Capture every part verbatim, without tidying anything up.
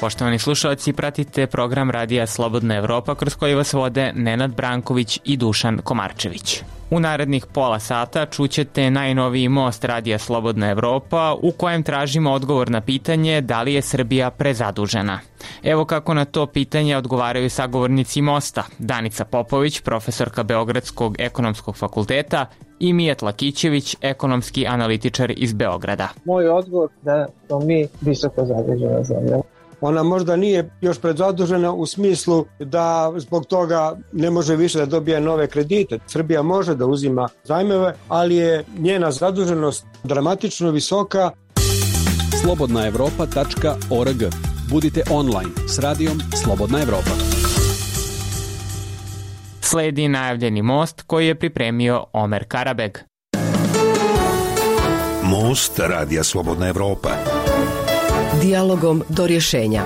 Poštovani slušalci, pratite program Radija Slobodna Evropa kroz koji vas vode Nenad Branković i Dušan Komarčević. U narednih pola sata čućete najnoviji most Radija Slobodna Evropa u kojem tražimo odgovor na pitanje da li je Srbija prezadužena. Evo kako na to pitanje odgovaraju sagovornici mosta: Danica Popović, profesorka Beogradskog ekonomskog fakulteta, i Mijat Lakićević, ekonomski analitičar iz Beograda. Moj odgovor da smo mi visoko zadužena zemlja. Ona možda nije još predzadužena u smislu da zbog toga ne može više da dobije nove kredite. Srbija može da uzima zajmeve, ali je njena zaduženost dramatično visoka. slobodna evropa tačka org. Budite online s radijom Slobodna Evropa. Sledi najavljeni most koji je pripremio Omer Karabeg. Most Radija Slobodna Evropa. Dijalogom do rješenja.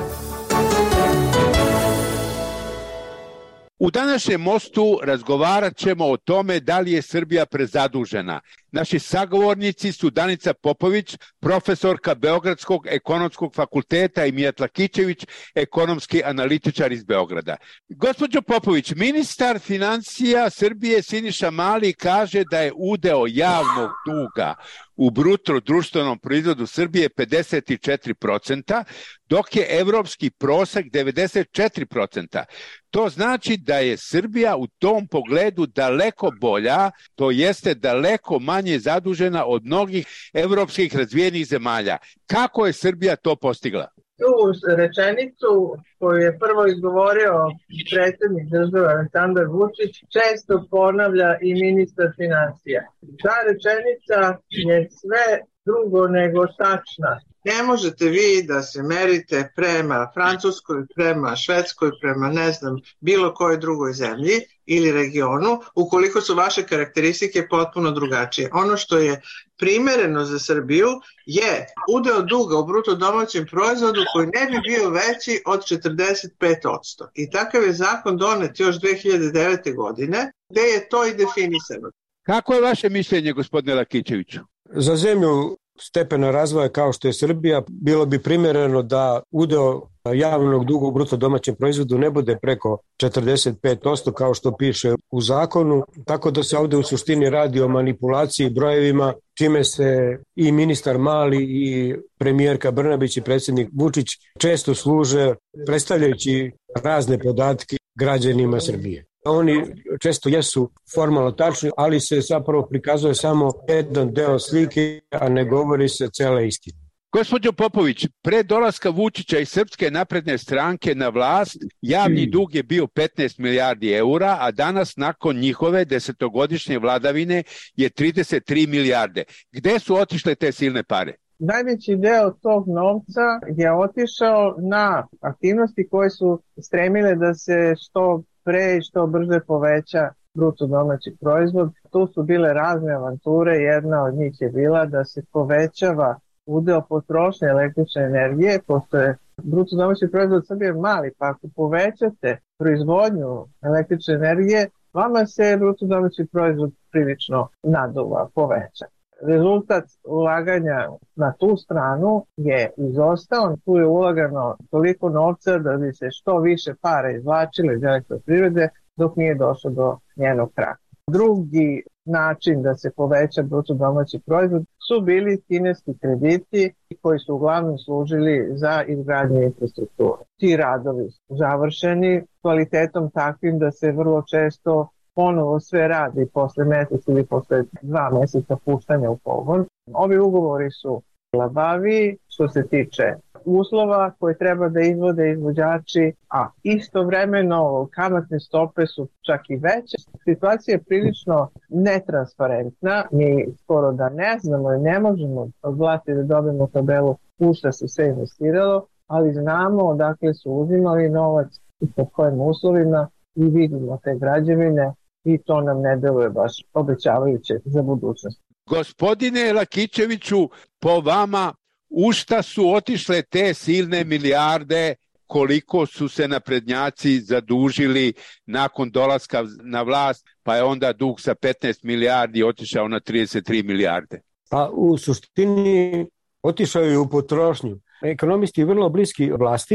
U današnjem mostu razgovarat ćemo o tome da li je Srbija prezadužena. Naši sagovornici su Danica Popović, profesorka Beogradskog ekonomskog fakulteta, i Mijat Lakićević, ekonomski analitičar iz Beograda. Gospođo Popović, ministar financija Srbije Siniša Mali kaže da je udeo javnog duga u bruto društvenom proizvodu Srbije pedeset četiri procenta, dok je evropski prosek devedeset četiri procenta. To znači da je Srbija u tom pogledu daleko bolja, to jeste daleko manje zadužena od mnogih evropskih razvijenih zemalja. Kako je Srbija to postigla? Tu rečenicu koju je prvo izgovorio predsjednik države Aleksandar Vučić često ponavlja i ministar financija. Ta rečenica je sve drugo nego tačna. Ne možete vi da se merite prema Francuskoj, prema Švedskoj, prema ne znam bilo kojoj drugoj zemlji ili regionu ukoliko su vaše karakteristike potpuno drugačije. Ono što je primereno za Srbiju je udeo duga u bruto domaćem proizvodu koji ne bi bio veći od četrdeset pet posto. I takav je zakon donet još dve hiljade devete. godine, gde je to i definisano. Kako je vaše mišljenje, gospodine Lakićeviću? Za zemlju stepena razvoja kao što je Srbija, bilo bi primjereno da udeo javnog duga u bruto domaćem proizvodu ne bude preko četrdeset pet posto kao što piše u zakonu, tako da se ovde u suštini radi o manipulaciji brojevima, čime se i ministar Mali i premijerka Brnabić i predsjednik Vučić često služe predstavljajući razne podatke građanima Srbije. Oni često jesu formalno tačni, ali se zapravo prikazuje samo jedan deo slike, a ne govori se cela istina. Gospođo Popović, pre dolaska Vučića i Srpske napredne stranke na vlast, javni dug je bio petnaest milijardi eura, a danas nakon njihove desetogodišnje vladavine je trideset tri milijarde. Gde su otišle te silne pare? Najveći deo tog novca je otišao na aktivnosti koje su stremile da se što pre i što brže poveća bruto domaći proizvod. Tu su bile razne avanture, jedna od njih je bila da se povećava udeo potrošnje električne energije, pošto je bruto domaći proizvod Srbije mali, pa ako povećate proizvodnju električne energije, vama se bruto domaći proizvod prilično naduva, poveća. Rezultat ulaganja na tu stranu je izostao, tu je ulagano toliko novca da bi se što više para izvlačilo iz elektroprivrede dok nije došlo do njenog kraha. Drugi način da se poveća bruto domaći proizvod su bili kineski krediti koji su uglavnom služili za izgradnju infrastrukture. Ti radovi su završeni kvalitetom takvim da se vrlo često ponovo sve radi posle mjesec ili posle dva mjeseca puštanja u pogon. Ovi ugovori su labaviji što se tiče uslova koje treba da izvode izvođači, a istovremeno kamatne stope su čak i veće. Situacija je prilično netransparentna. Mi skoro da ne znamo i ne možemo od vlasti da dobijemo tabelu u što se sve investiralo, ali znamo odakle su uzimali novac i po kojim uslovima i vidimo te građevine i to nam ne deluje baš obećavajuće za budućnost. Gospodine Lakićeviću, po vama, u šta su otišle te silne milijarde, koliko su se naprednjaci zadužili nakon dolaska na vlast, pa je onda dug sa petnaest milijardi otišao na trideset tri milijarde? Pa u suštini otišao je u potrošnju. Ekonomisti vrlo bliski vlastima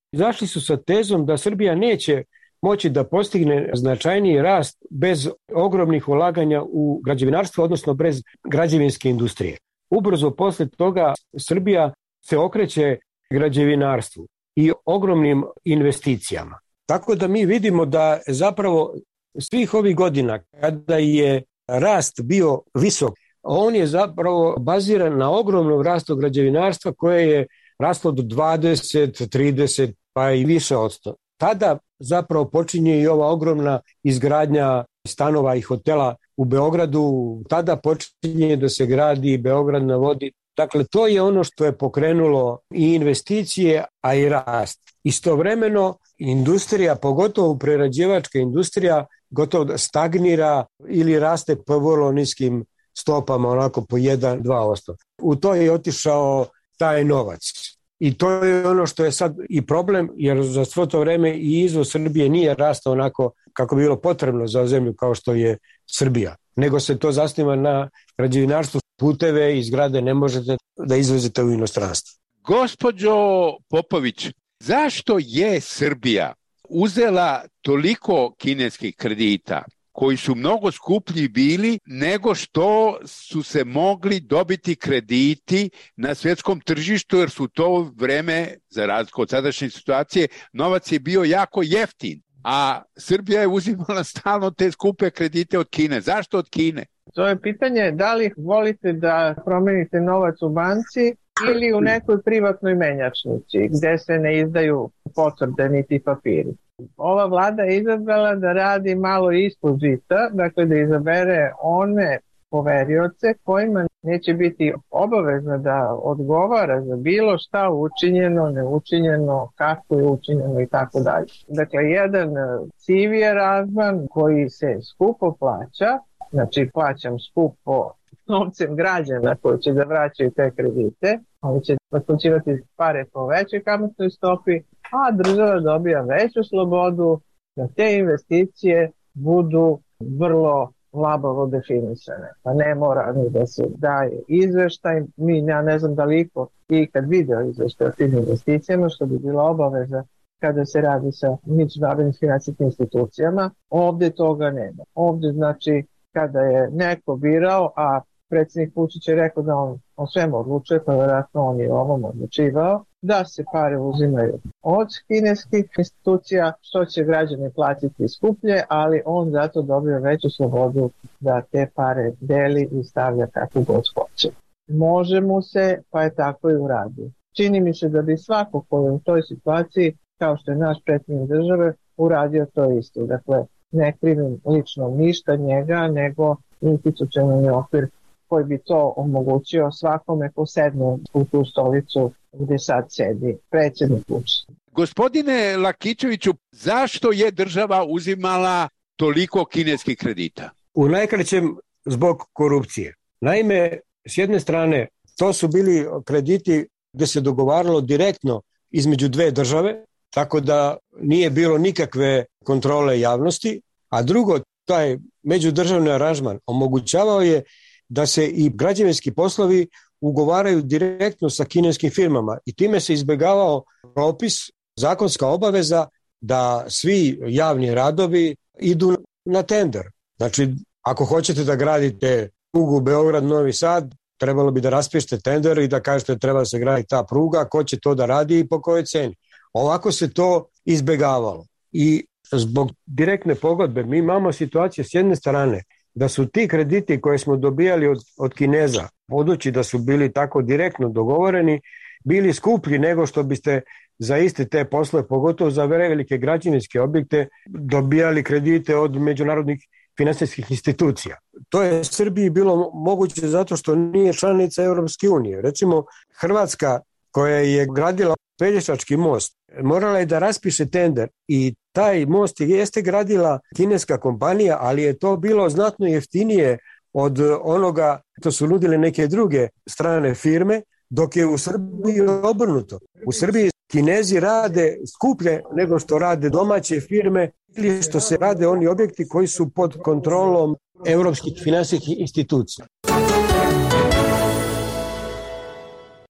izašli su sa tezom da Srbija neće moći da postigne značajniji rast bez ogromnih ulaganja u građevinarstvo, odnosno bez građevinske industrije. Ubrzo posle toga Srbija se okreće građevinarstvu i ogromnim investicijama. Tako da mi vidimo da zapravo svih ovih godina kada je rast bio visok, on je zapravo baziran na ogromnom rastu građevinarstva koje je raslo do dvadeset, trideset pa i više odsto. Tada zapravo počinje i ova ogromna izgradnja stanova i hotela u Beogradu, tada počinje da se gradi Beograd na vodi. Dakle, to je ono što je pokrenulo i investicije, a i rast. Istovremeno, industrija, pogotovo prerađivačka industrija, gotovo da stagnira ili raste po vrlo niskim stopama, onako po jedan do dva posto. U to je otišao taj novac. I to je ono što je sad i problem, jer za svo to vreme i izvoz Srbije nije rastao onako kako bi bilo potrebno za zemlju kao što je Srbija, nego se to zasniva na građevinarstvu. Puteve i zgrade ne možete da izvezete u inostranstvo. Gospođo Popović, zašto je Srbija uzela toliko kineskih kredita koji su mnogo skuplji bili nego što su se mogli dobiti krediti na svjetskom tržištu, jer su to vreme, za razliku od sadašnje situacije, novac je bio jako jeftin, a Srbija je uzimala stalno te skupe kredite od Kine. Zašto od Kine? To je pitanje da li volite da promenite novac u banci ili u nekoj privatnoj menjačnici gde se ne izdaju potvrde niti papiri. Ova vlada je izabrala da radi malo ispod žita, dakle da izabere one poverioce kojima neće biti obavezno da odgovara za bilo šta učinjeno, neučinjeno, kako je učinjeno i tako dalje. Dakle, jedan sivi aranžman koji se skupo plaća, znači plaćam skupo novcem građana koji će da vraćaju te kredite, oni će otplaćivati pare po većoj kamatnoj stopi, a država dobija veću slobodu da te investicije budu vrlo labavo definisane. Pa ne mora ni da se daje izveštaj, mi ja ne znam da li iko i kad video izveštaj o tim investicijama, što bi bila obaveza kada se radi sa međunarodnim finansijskim institucijama, ovde toga nema. Ovde znači kada je neko birao, a predsjednik Vučić je rekao da on o svemu odlučuje, pa vjerojatno on je ovom odlučivao, da se pare uzimaju od kineskih institucija, što će građani platiti skuplje, ali on zato dobio veću slobodu da te pare deli i stavlja kako god hoće. Može mu se, pa je tako i uradio. Čini mi se da bi svako ko je u toj situaciji, kao što je naš predsjednik države, uradio to isto. Dakle, ne krivim lično ništa njega, nego institucionalni okvir koji bi to omogućio svakome ko sedne u tu stolicu gde sad sedi predsjednik Vučić. Gospodine Lakićeviću, zašto je država uzimala toliko kineskih kredita? U najkraćem zbog korupcije. Naime, s jedne strane, to su bili krediti gde se dogovaralo direktno između dve države, tako da nije bilo nikakve kontrole javnosti, a drugo, taj međudržavni aranžman omogućavao je da se i građevinski poslovi ugovaraju direktno sa kineskim firmama i time se izbegavao propis, zakonska obaveza da svi javni radovi idu na tender. Znači, ako hoćete da gradite prugu Beograd-Novi Sad, trebalo bi da raspišete tender i da kažete treba da se gradi ta pruga, ko će to da radi i po kojoj ceni. Ovako se to izbegavalo i zbog direktne pogodbe mi imamo situaciju s jedne strane da su ti krediti koje smo dobijali od, od Kineza, budući da su bili tako direktno dogovoreni, bili skuplji nego što biste za iste te poslove, pogotovo za velike građevinske objekte, dobijali kredite od međunarodnih finansijskih institucija. To je Srbiji bilo moguće zato što nije članica Europske unije. Recimo, Hrvatska koja je gradila Pelješački most, morala je da raspiše tender i taj most jeste gradila kineska kompanija, ali je to bilo znatno jeftinije od onoga što su nudile neke druge strane firme, dok je u Srbiji obrnuto. U Srbiji Kinezi rade skuplje nego što rade domaće firme ili što se rade oni objekti koji su pod kontrolom evropskih finansijskih institucija.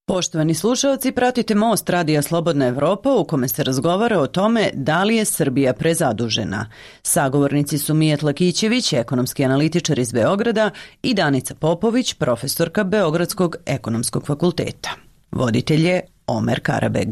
Poštovani slušalci, pratite Most Radija Slobodna Evropa u kome se razgovara o tome da li je Srbija prezadužena. Sagovornici su Mijat Lakićević, ekonomski analitičar iz Beograda, i Danica Popović, profesorka Beogradskog ekonomskog fakulteta. Voditelj je Omer Karabeg.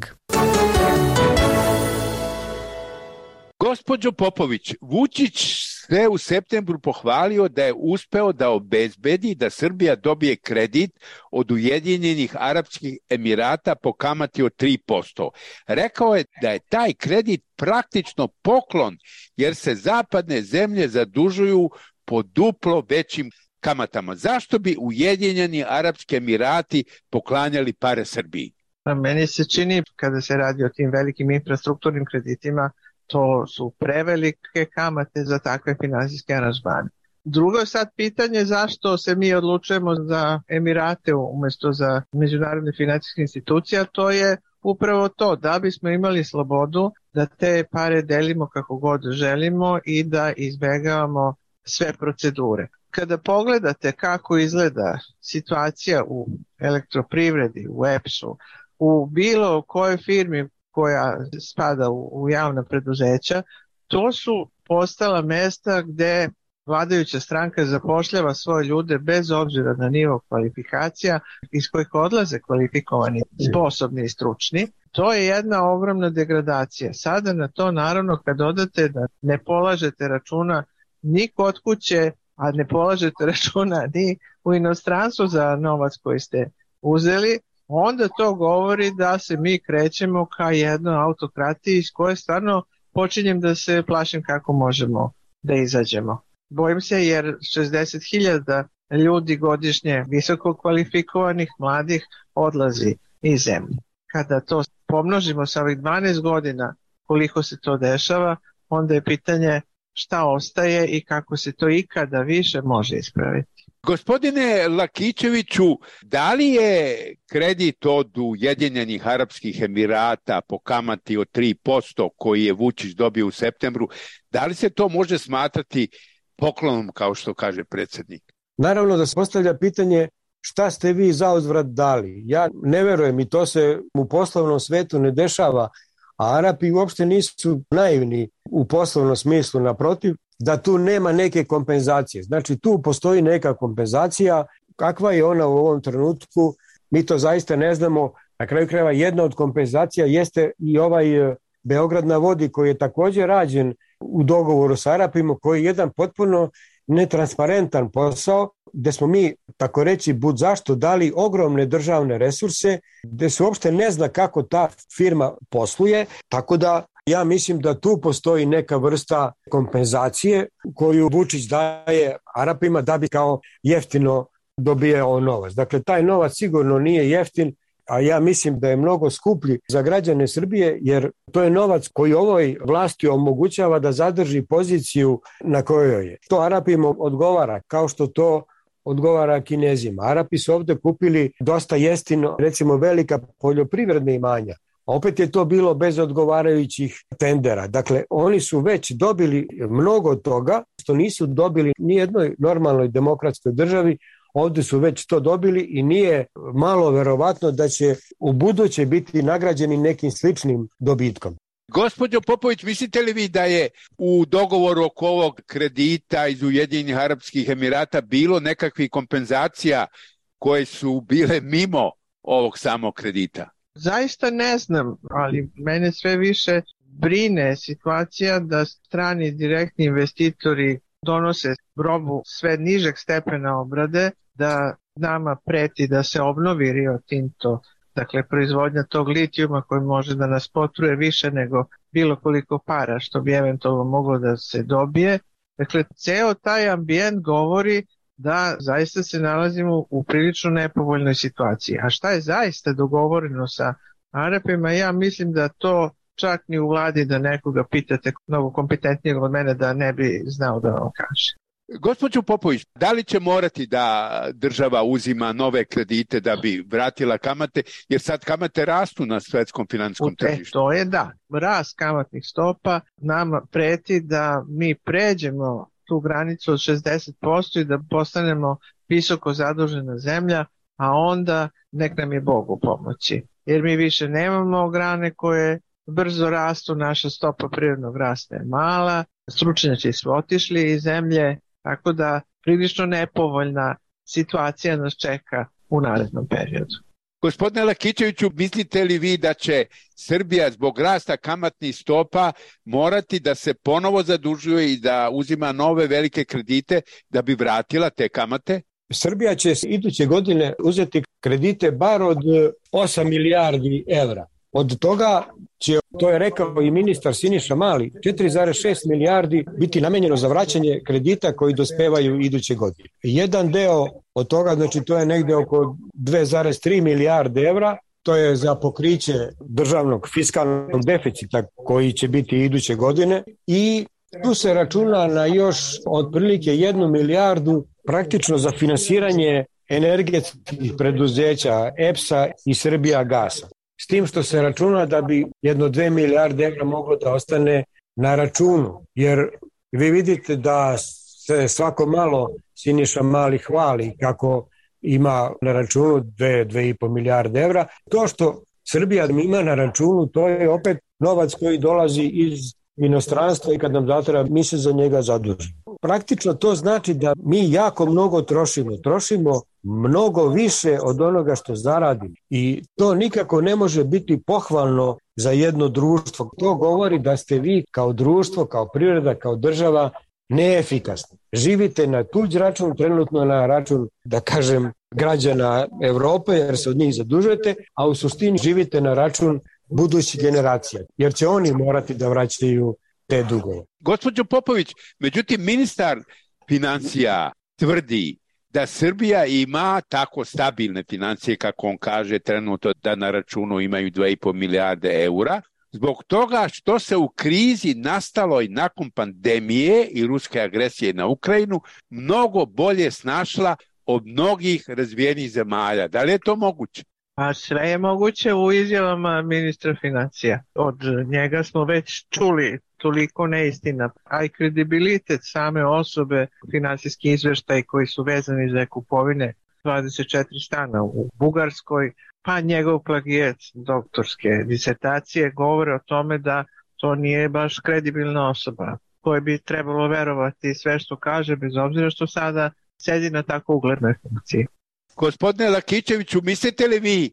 Gospođo Popović, Vučić se u septembru pohvalio da je uspeo da obezbedi da Srbija dobije kredit od Ujedinjenih Arapskih Emirata po kamati od tri posto. Rekao je da je taj kredit praktično poklon jer se zapadne zemlje zadužuju po duplo većim kamatama. Zašto bi Ujedinjeni Arapski Emirati poklanjali pare Srbiji? Pa meni se čini, kada se radi o tim velikim infrastrukturnim kreditima, to su prevelike kamate za takve finansijske aranžmane. Drugo je sad pitanje zašto se mi odlučujemo za Emirate umjesto za međunarodne financijske institucije, a to je upravo to, da bismo imali slobodu da te pare delimo kako god želimo i da izbegavamo sve procedure. Kada pogledate kako izgleda situacija u elektroprivredi, u E P S-u, u bilo kojoj firmi koja spada u, u javna preduzeća, to su postala mesta gde vladajuća stranka zapošljava svoje ljude bez obzira na nivo kvalifikacija iz kojih odlaze kvalifikovani, sposobni i stručni. To je jedna ogromna degradacija. Sada na to naravno kad dodate da ne polažete računa ni kod kuće, a ne polažete računa ni u inostranstvu za novac koji ste uzeli, onda to govori da se mi krećemo ka jednoj autokratiji iz koje stvarno počinjem da se plašim kako možemo da izađemo. Bojim se jer šezdeset hiljada ljudi godišnje visoko kvalifikovanih mladih odlazi iz zemlje. Kada to pomnožimo sa ovih dvanaest godina koliko se to dešava, onda je pitanje šta ostaje i kako se to ikada više može ispraviti. Gospodine Lakićeviću, da li je kredit od Ujedinjenih Arapskih Emirata po kamati od tri posto koji je Vučić dobio u septembru, da li se to može smatrati poklonom kao što kaže predsjednik? Naravno da se postavlja pitanje šta ste vi zauzvrat dali. Ja ne verujem i to se u poslovnom svetu ne dešava, a Arapi uopšte nisu naivni u poslovnom smislu, naprotiv, da tu nema neke kompenzacije. Znači tu postoji neka kompenzacija, kakva je ona u ovom trenutku, mi to zaista ne znamo. Na kraju krajeva jedna od kompenzacija jeste i ovaj Beograd na vodi koji je također rađen u dogovoru sa Arapima, koji je jedan potpuno netransparentan posao, gde smo mi, tako reći, bud zašto dali ogromne državne resurse, gde se uopšte ne zna kako ta firma posluje, tako da ja mislim da tu postoji neka vrsta kompenzacije koju Vučić daje Arapima da bi kao jeftino dobijao novac. Dakle, taj novac sigurno nije jeftin, a ja mislim da je mnogo skuplji za građane Srbije, jer to je novac koji ovoj vlasti omogućava da zadrži poziciju na kojoj je. To Arapima odgovara, kao što to odgovara Kinezima. Arapi su ovde kupili dosta jeftino, recimo velika poljoprivredna imanja. Opet je to bilo bez odgovarajućih tendera. Dakle, oni su već dobili mnogo toga što nisu dobili ni jednoj normalnoj demokratskoj državi. Ovde su već to dobili i nije malo verovatno da će u buduće biti nagrađeni nekim sličnim dobitkom. Gospođo Popović, mislite li vi da je u dogovoru oko ovog kredita iz Ujedinjenih Arapskih Emirata bilo nekakvih kompenzacija koje su bile mimo ovog samog kredita? Zaista ne znam, ali mene sve više brine situacija da strani direktni investitori donose robu sve nižeg stepena obrade, da nama preti da se obnovi Rio Tinto, dakle proizvodnja tog litijuma koji može da nas potruje više nego bilo koliko para što bi eventualno moglo da se dobije. Dakle, ceo taj ambijent govori da zaista se nalazimo u prilično nepovoljnoj situaciji. A šta je zaista dogovoreno sa Arapima? Ja mislim da to čak ni u vladi da nekoga pitate mnogo kompetentnijeg od mene da ne bi znao da vam kaže. Gospođo Popović, da li će morati da država uzima nove kredite da bi vratila kamate, jer sad kamate rastu na svetskom finansijskom tržištu? To je da. Rast kamatnih stopa nama preti da mi pređemo tu granicu od šezdeset posto i da postanemo visoko zadužena zemlja a onda nek nam je Bog u pomoći. Jer mi više nemamo grane koje brzo rastu, naša stopa prirodnog rasta je mala, stručnjaci su otišli iz zemlje, tako da prilično nepovoljna situacija nas čeka u narednom periodu. Gospodine Lakićeviću, mislite li vi da će Srbija zbog rasta kamatnih stopa morati da se ponovo zadužuje i da uzima nove velike kredite da bi vratila te kamate? Srbija će iduće godine uzeti kredite bar od osam milijardi evra. Od toga će, to je rekao i ministar Siniša Mali, četiri zarez šest milijardi biti namenjeno za vraćanje kredita koji dospevaju iduće godine. Jedan deo od toga, znači to je negde oko dve zarez tri milijarde evra, to je za pokriće državnog fiskalnog deficita koji će biti iduće godine i tu se računa na još otprilike jednu milijardu praktično za finansiranje energetskih preduzeća E P S-a i Srbijagasa. S tim što se računa da bi jedno dve milijarde evra moglo da ostane na računu, jer vi vidite da se svako malo Siniša Mali hvali kako ima na računu dve, dve i po milijarde evra. To što Srbija ima na računu, to je opet novac koji dolazi iz inostranstva i kad nam zatreba mi se za njega zadužimo. Praktično to znači da mi jako mnogo trošimo, trošimo mnogo više od onoga što zaradimo i to nikako ne može biti pohvalno za jedno društvo. To govori da ste vi kao društvo, kao privreda, kao država neefikasni. Živite na tuđ račun, trenutno na račun, da kažem, građana Evrope jer se od njih zadužujete, a u suštini živite na račun budućih generacija, jer će oni morati da vraćaju te dugove. Gospođo Popović, međutim, ministar financija tvrdi da Srbija ima tako stabilne financije, kako on kaže, trenutno da na računu imaju dve i po milijarde eura, zbog toga što se u krizi nastalo i nakon pandemije i ruske agresije na Ukrajinu mnogo bolje snašla od mnogih razvijenih zemalja. Da li je to moguće? Pa sve je moguće u izjavama ministra financija. Od njega smo već čuli toliko neistina, a i kredibilitet same osobe, finansijski izveštaj koji su vezani za kupovine dvadeset četiri stana u Bugarskoj, pa njegov plagijat doktorske disertacije govore o tome da to nije baš kredibilna osoba koje bi trebalo verovati sve što kaže, bez obzira što sada sedi na tako uglednoj funkciji. Gospodine Lakićeviću, mislite li vi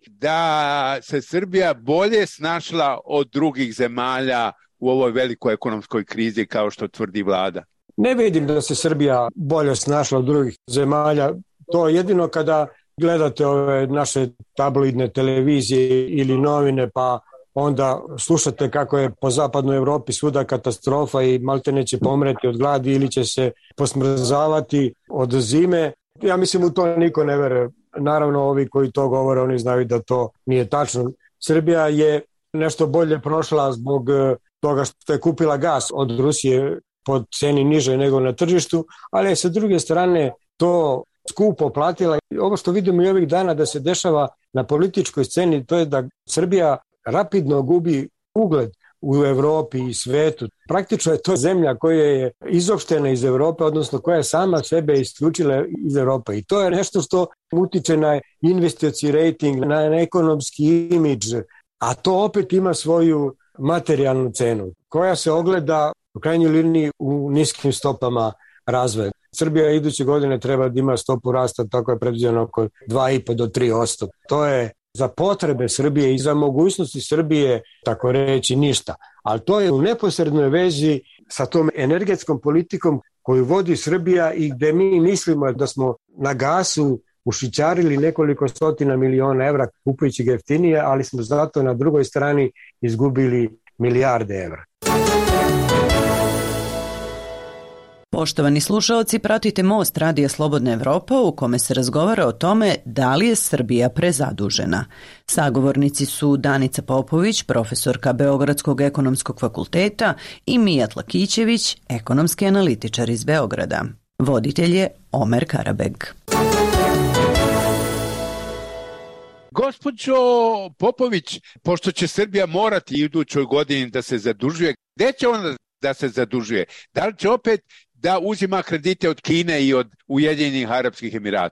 da se Srbija bolje snašla od drugih zemalja u ovoj velikoj ekonomskoj krizi kao što tvrdi vlada? Ne vidim da se Srbija bolje snašla od drugih zemalja. To jedino kada gledate ove naše tabloidne televizije ili novine pa onda slušate kako je po zapadnoj Evropi svuda katastrofa i maltene će pomreti od gladi ili će se posmrzavati od zime. Ja mislim u to niko ne veruje. Naravno ovi koji to govore, oni znaju da to nije tačno. Srbija je nešto bolje prošla zbog toga što je kupila gas od Rusije po ceni niže nego na tržištu, ali je sa druge strane to skupo platila. Ovo što vidimo i ovih dana da se dešava na političkoj sceni, to je da Srbija rapidno gubi ugled u Evropi i svetu. Praktično je to zemlja koja je izopštena iz Evrope, odnosno koja je sama sebe isključila iz Evrope. I to je nešto što utiče na investicioni rating, na ekonomski imidž, a to opet ima svoju materijalnu cenu, koja se ogleda u krajnjoj liniji u niskim stopama razvoja. Srbija iduće godine treba da ima stopu rasta, tako je predviđeno oko dva i po do tri posto. To je za potrebe Srbije i za mogućnosti Srbije, tako reći, ništa. Ali to je u neposrednoj vezi sa tom energetskom politikom koju vodi Srbija i gde mi mislimo da smo na gasu ušićarili nekoliko stotina miliona evra kupujući ga jeftinije, ali smo zato na drugoj strani izgubili milijarde evra. Poštovani slušaoci, pratite Most Radija Slobodna Evropa u kome se razgovara o tome da li je Srbija prezadužena. Sagovornici su Danica Popović, profesorka Beogradskog ekonomskog fakulteta i Mijat Lakićević, ekonomski analitičar iz Beograda. Voditelj je Omer Karabeg. Gospođo Popović, pošto će Srbija morati idućoj godini da se zadužuje, gde će ona da se zadužuje? Da li će opet da uzima kredite od Kine i od Ujedinjenih Arapskih Emirata?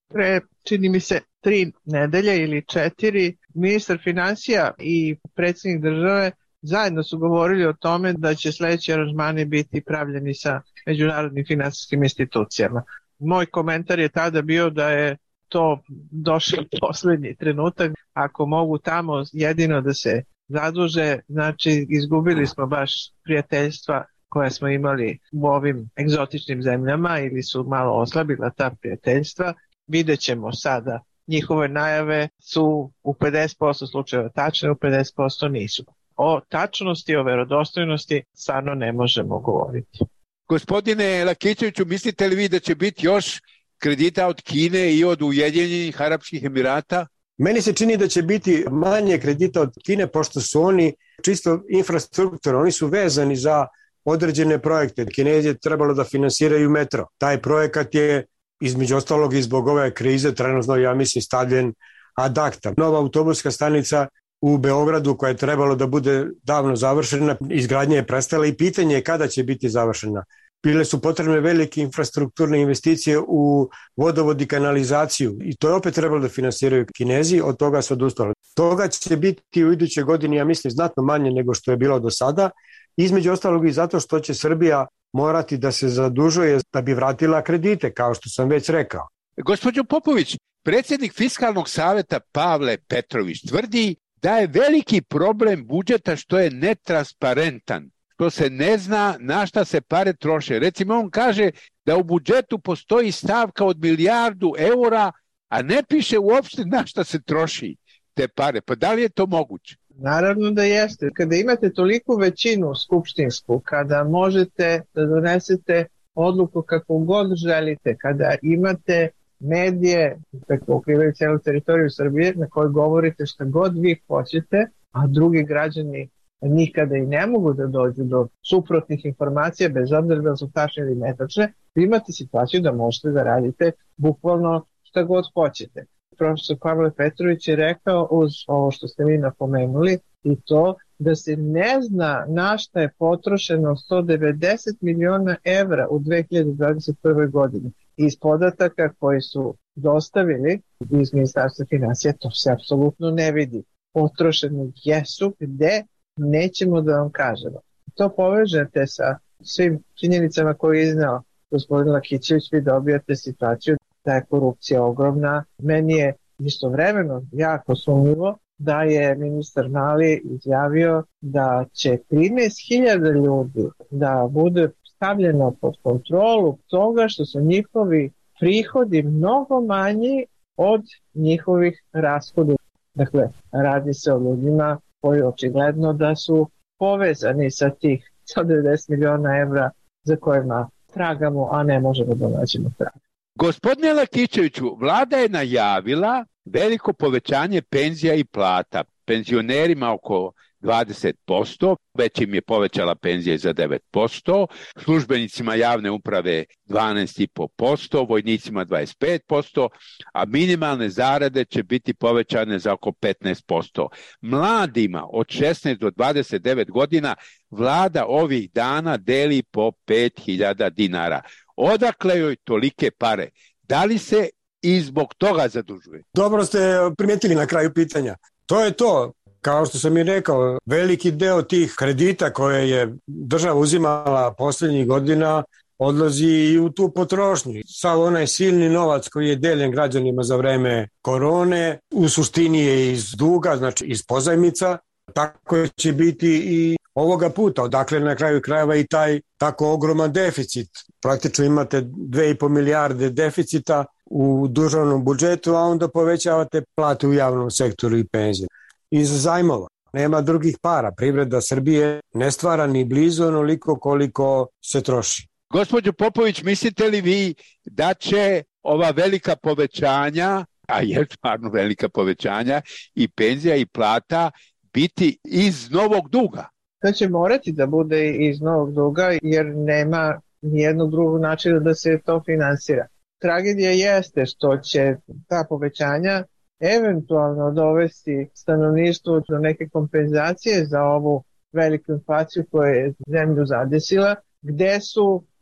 Pre, čini mi se, tri nedelje ili četiri, ministar finansija i predsjednik države zajedno su govorili o tome da će sljedeći aranžmani biti pravljeni sa međunarodnim finansijskim institucijama. Moj komentar je tada bio da je to došao posljednji trenutak. Ako mogu tamo jedino da se zaduže, znači izgubili smo baš prijateljstva koja smo imali u ovim egzotičnim zemljama ili su malo oslabila ta prijateljstva. Vidjet ćemo sada. Njihove najave su u pedeset posto slučajeva tačne, u pedeset posto nisu. O tačnosti, o verodostojnosti stvarno ne možemo govoriti. Gospodine Lakićeviću, mislite li vi da će biti još kredita od Kine i od Ujedinjenih Arapskih Emirata? Meni se čini da će biti manje kredita od Kine, pošto su oni čisto infrastrukturno, oni su vezani za određene projekte. Kinezi je trebalo da finansiraju metro. Taj projekat je između ostalog i zbog ove krize trenutno, ja mislim, stavljen ad acta. Nova autobuska stanica u Beogradu koja je trebalo da bude davno završena, izgradnja je prestala i pitanje je kada će biti završena. Bile su potrebne velike infrastrukturne investicije u vodovod i kanalizaciju i to je opet trebalo da finansiraju Kinezi, od toga su odustali. Toga će biti u idućoj godini, ja mislim, znatno manje nego što je bilo do sada, između ostalog i zato što će Srbija morati da se zadužuje da bi vratila kredite, kao što sam već rekao. Gospođo Popović, predsjednik Fiskalnog saveta Pavle Petrović tvrdi da je veliki problem budžeta što je netransparentan, što se ne zna na šta se pare troše. Recimo, on kaže da u budžetu postoji stavka od milijardu eura, a ne piše uopšte na šta se troši te pare. Pa da li je to moguće? Naravno da jeste. Kada imate toliku većinu skupštinsku, kada možete da donesete odluku kako god želite, kada imate medije koje pokrivaju cijelu teritoriju Srbije na kojoj govorite šta god vi hoćete, a drugi građani nikada i ne mogu da dođu do suprotnih informacija, bez obzira da su tačne ili netačne, vi imate situaciju da možete da radite bukvalno šta god hoćete. Profesor Pavle Petrović je rekao uz ovo što ste vi napomenuli i to da se ne zna na šta je potrošeno sto devedeset miliona evra u dve hiljade dvadeset prvoj godini. Iz podataka koji su dostavili iz Ministarstva finansija to se apsolutno ne vidi. Potrošeni jesu gde, nećemo da vam kažemo. To povežete sa svim činjenicama koje je iznao gospodin Lakićević, vi dobijate situaciju da je korupcija ogromna. Meni je istovremeno jako sumnjivo da je ministar Mali izjavio da će trinaest hiljada ljudi da bude stavljeno pod kontrolu toga što su njihovi prihodi mnogo manji od njihovih rashoda. Dakle, radi se o ljudima koji očigledno da su povezani sa tih sto devedeset miliona evra za kojima tragamo, a ne možemo da nađemo trag. Gospodine Lakićeviću, vlada je najavila veliko povećanje penzija i plata. Penzionerima oko dvadeset posto, već im je povećala penzije za devet posto, službenicima javne uprave dvanaest zarez pet posto, vojnicima dvadeset pet posto, a minimalne zarade će biti povećane za oko petnaest posto. Mladima od šesnaest do dvadeset devet godina vlada ovih dana deli po pet hiljada dinara. Odakle joj tolike pare? Da li se i zbog toga zadužuje? Dobro ste primijetili na kraju pitanja. To je to. Kao što sam i rekao, veliki deo tih kredita koje je država uzimala posljednjih godina odlazi i u tu potrošnju. Sav onaj silni novac koji je deljen građanima za vreme korone, u suštini je iz duga, znači iz pozajmica, tako će biti i ovoga puta. Odakle na kraju krajeva i taj tako ogroman deficit. Praktično imate dve i po milijarde deficita u državnom budžetu, a onda povećavate plate u javnom sektoru i penzije. Iz zajmova. Nema drugih para. Privreda Srbije ne stvara ni blizu onoliko koliko se troši. Gospođo Popović, mislite li vi da će ova velika povećanja, a je stvarno velika povećanja i penzija i plata biti iz novog duga? To će morati da bude iz novog duga jer nema nijednog drugog načina da se to finansira. Tragedija jeste što će ta povećanja eventualno dovesti stanovništvo do neke kompenzacije za ovu veliku inflaciju koja je zemlju zadesila, gde su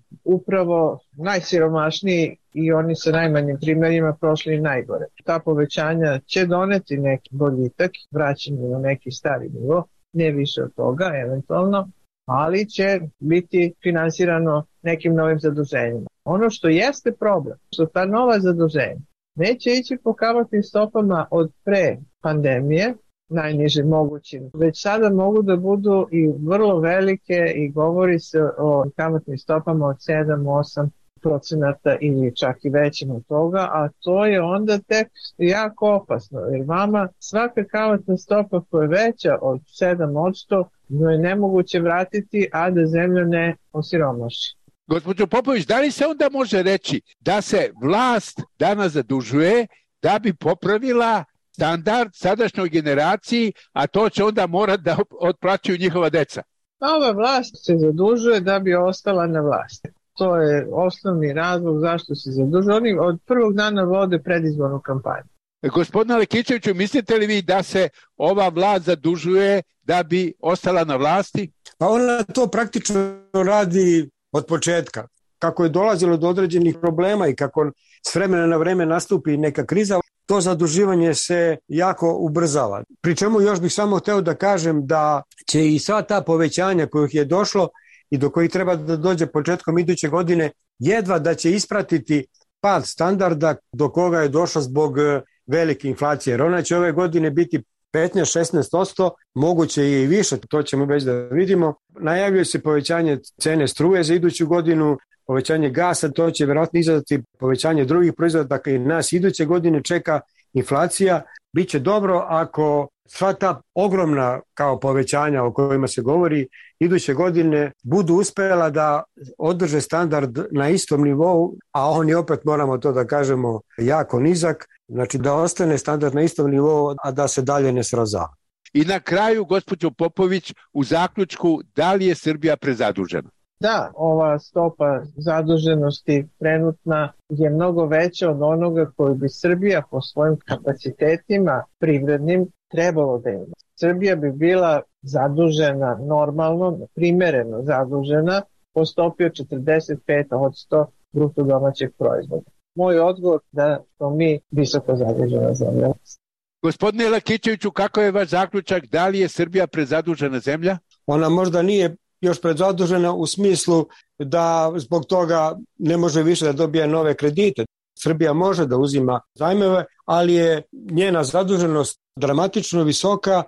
upravo najsiromašniji i oni sa najmanjim primerima prošli najgore. Ta povećanja će doneti neki boljitak, vraćanje na neki stari nivo, ne više od toga eventualno, ali će biti finansirano nekim novim zaduženjima. Ono što jeste problem, što ta nova zaduženja neće ići po kamatnim stopama od pre pandemije, najniže mogućim, već sada mogu da budu i vrlo velike i govori se o kamatnim stopama od sedam do osam procenata ili čak i većim od toga, a to je onda tek jako opasno, jer vama svaka kamatna stopa koja je veća od sedam posto nju je nemoguće vratiti, a da zemlja ne osiromaši. Gospođo Popović, da li se onda može reći da se vlast danas zadužuje da bi popravila standard sadašnjoj generaciji, a to će onda morati da otplaćuju njihova deca? Ova vlast se zadužuje da bi ostala na vlasti. To je osnovni razlog zašto se zadužuje. Oni od prvog dana vode predizbornu kampanju. Gospodine Lekićeviću, mislite li vi da se ova vlast zadužuje da bi ostala na vlasti? Pa ona to praktično radi od početka. Kako je dolazilo do određenih problema i kako s vremena na vreme nastupi neka kriza, to zaduživanje se jako ubrzava. Pri čemu još bih samo hteo da kažem da će i sva ta povećanja kojih je došlo i do kojih treba da dođe početkom iduće godine, jedva da će ispratiti pad standarda do koga je došlo zbog velike inflacije. Jer ona će ove godine biti petnaest do šesnaest posto, moguće i više, to ćemo već da vidimo. Najavljuje se povećanje cene struje za iduću godinu, povećanje gasa, to će vjerojatno izazvati povećanje drugih proizvoda, dakle i nas iduće godine čeka inflacija. Biće dobro ako sva ta ogromna kao povećanja o kojima se govori iduće godine budu uspjela da održe standard na istom nivou, a on je opet, moramo to da kažemo, jako nizak, znači da ostane standard na istom nivou, a da se dalje ne srozava. I na kraju, gospođo Popović, u zaključku, da li je Srbija prezadužena? Da, ova stopa zaduženosti trenutna je mnogo veća od onoga koju bi Srbija po svojim kapacitetima privrednim trebalo da ima. Srbija bi bila zadužena normalno, primereno zadužena po stopi od četrdeset pet posto bruto domaćeg proizvoda. Moj odgovor da smo mi visoko zadužena zemlja. Gospodine Lakićeviću, kako je vaš zaključak? Da li je Srbija prezadužena zemlja? Ona možda nije još predzadužena u smislu da zbog toga ne može više da dobije nove kredite. Srbija može da uzima zajmeve, ali je njena zaduženost dramatično visoka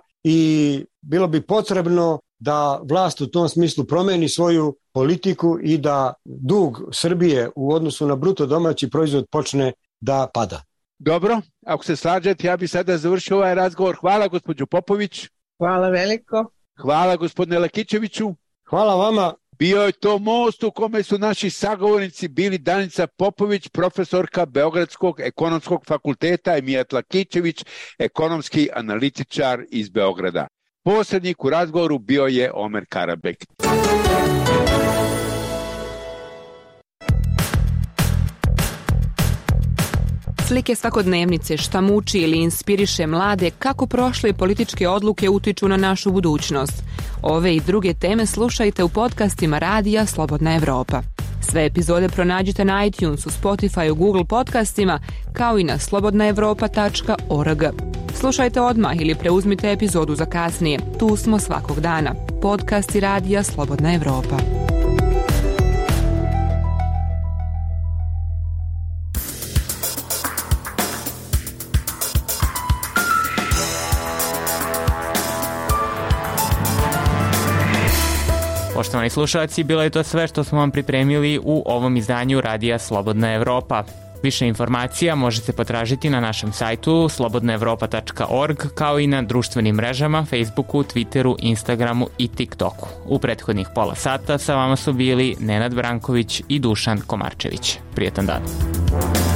i bilo bi potrebno da vlast u tom smislu promeni svoju politiku i da dug Srbije u odnosu na bruto domaći proizvod počne da pada. Dobro, ako se slažete, ja bih sada završio ovaj razgovor. Hvala gospođo Popović. Hvala veliko. Hvala gospodine Lakićeviću. Hvala vama. Bio je to most u kome su naši sagovornici bili Danica Popović, profesorka Beogradskog ekonomskog fakulteta, i Mijat Lakićević, ekonomski analitičar iz Beograda. Posrednik u razgovoru bio je Omer Karabek. Slike svakodnevnice, šta muči ili inspiriše mlade, kako prošle političke odluke utiču na našu budućnost. Ove i druge teme slušajte u podcastima Radija Slobodna Evropa. Sve epizode pronađite na iTunesu, Spotify, Google podcastima, kao i na slobodna evropa tačka org. Slušajte odmah ili preuzmite epizodu za kasnije. Tu smo svakog dana. Podcasti Radija Slobodna Evropa. Poštovani slušalci, bilo je to sve što smo vam pripremili u ovom izdanju Radija Slobodna Evropa. Više informacija možete potražiti na našem sajtu slobodna evropa tačka org, kao i na društvenim mrežama Facebooku, Twitteru, Instagramu i TikToku. U prethodnih pola sata sa vama su bili Nenad Branković i Dušan Komarčević. Prijetan dan.